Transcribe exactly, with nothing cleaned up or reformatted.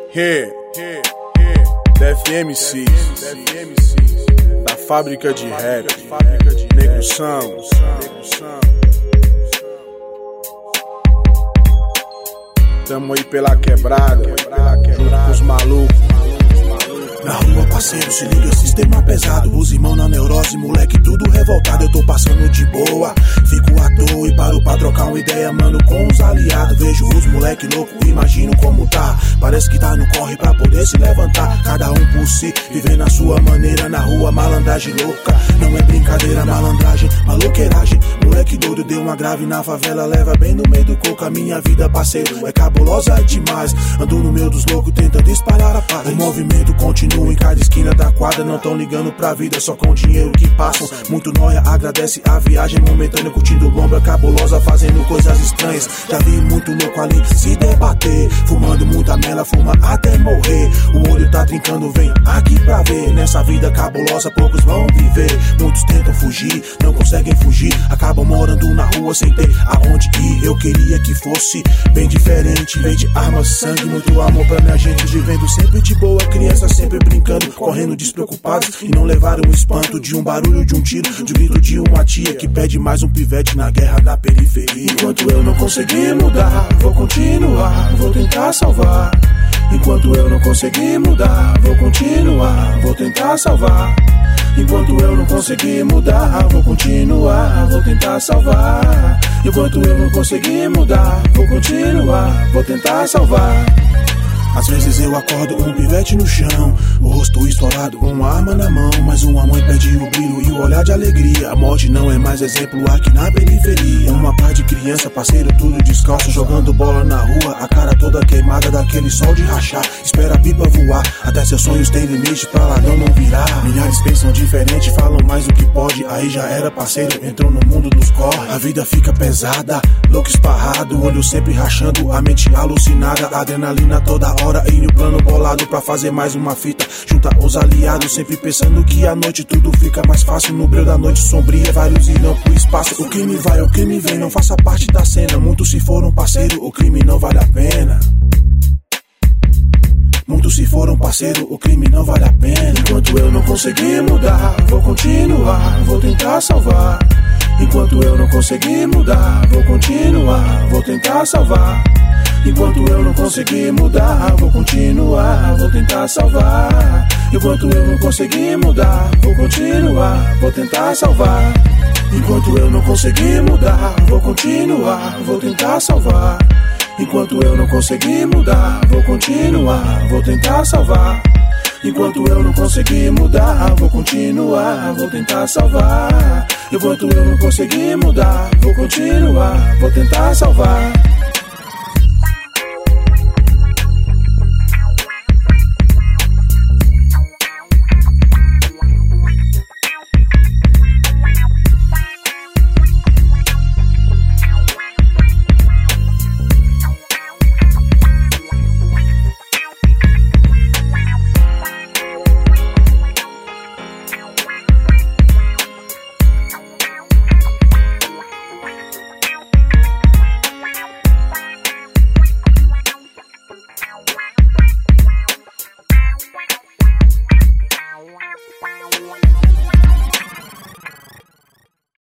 He, he, he, da F M C, da fábrica de rap, Negro São. Tamo aí pela quebrada, junto com os malucos. Na rua, parceiro, se liga, sistema pesado. Os irmãos na neurose, moleque, tudo revoltado. Eu tô passando de boa, fico à toa e paro pra trocar uma ideia, mano, com os aliados. Vejo os moleque louco, imagino como tá. Parece que tá no corre pra poder se levantar. Cada um por si, vivendo a sua maneira. Na rua, malandragem louca, não é brincadeira, malandragem, maloqueiragem. Moleque doido, deu uma grave na favela, leva bem no meio do coco. A minha vida, parceiro, é cabulosa demais. Ando no meio dos loucos, tenta disparar a paz. O movimento continua em cada esquina da quadra, não tão ligando pra vida, só com o dinheiro que passam. Muito nóia, agradece a viagem momentânea, curtindo lombra cabulosa, fazendo coisas estranhas. Já vi muito louco ali se debater, fumando muita mela, fuma até morrer. O olho tá trincando, vem aqui pra ver. Nessa vida cabulosa poucos vão viver. Muitos tentam fugir, não conseguem fugir, acabam morando na rua sem ter aonde ir. Eu queria que fosse bem diferente, em vez de armas, sangue, muito amor pra minha gente. Vivendo sempre de boa, criança sempre brincando, correndo despreocupados, e não levaram o espanto de um barulho, de um tiro, de um grito de uma tia que pede mais um pivete na guerra da periferia. Enquanto eu não conseguir mudar, vou continuar, vou tentar salvar. Enquanto eu não conseguir mudar, vou continuar, vou tentar salvar. Enquanto eu não conseguir mudar, vou continuar, vou tentar salvar. Enquanto eu não conseguir mudar, vou continuar, vou tentar salvar. Às vezes eu acordo um pivete no chão, o rosto estourado, uma arma na mão. Mas uma mãe perde o brilho e o olhar de alegria. A morte não é mais exemplo aqui na periferia. Uma par de criança, parceiro, tudo descalço, jogando bola na rua, a cara toda queimada daquele sol de rachar. Espera a pipa voar, até seus sonhos têm limite pra ladrão não virar. Milhares pensam diferente, falam mais do que pode. Aí já era, parceiro, entrou no mundo dos corre. A vida fica pesada, louco esparrado, olho sempre rachando, a mente alucinada, adrenalina toda hora e no plano bolado pra fazer mais uma fita. Junta os aliados, sempre pensando que à noite tudo fica mais fácil. No brilho da noite sombria, vários irão pro espaço. O crime vai, o crime vem, não faça parte da cena. Muitos se foram, parceiro, o crime não vale a pena. Muitos se foram, parceiro, o crime não vale a pena. Enquanto eu não conseguir mudar, vou continuar, vou tentar salvar. Enquanto eu não conseguir mudar, vou continuar, vou tentar salvar. Enquanto eu não conseguir mudar, vou continuar, vou tentar salvar. Enquanto eu não conseguir mudar, vou continuar, vou tentar salvar. Enquanto eu não conseguir mudar, vou continuar, vou tentar salvar. Enquanto eu não conseguir mudar, vou continuar, vou tentar salvar. Enquanto eu não conseguir mudar, vou continuar, vou tentar salvar. Enquanto eu não conseguir mudar, vou continuar, vou tentar salvar.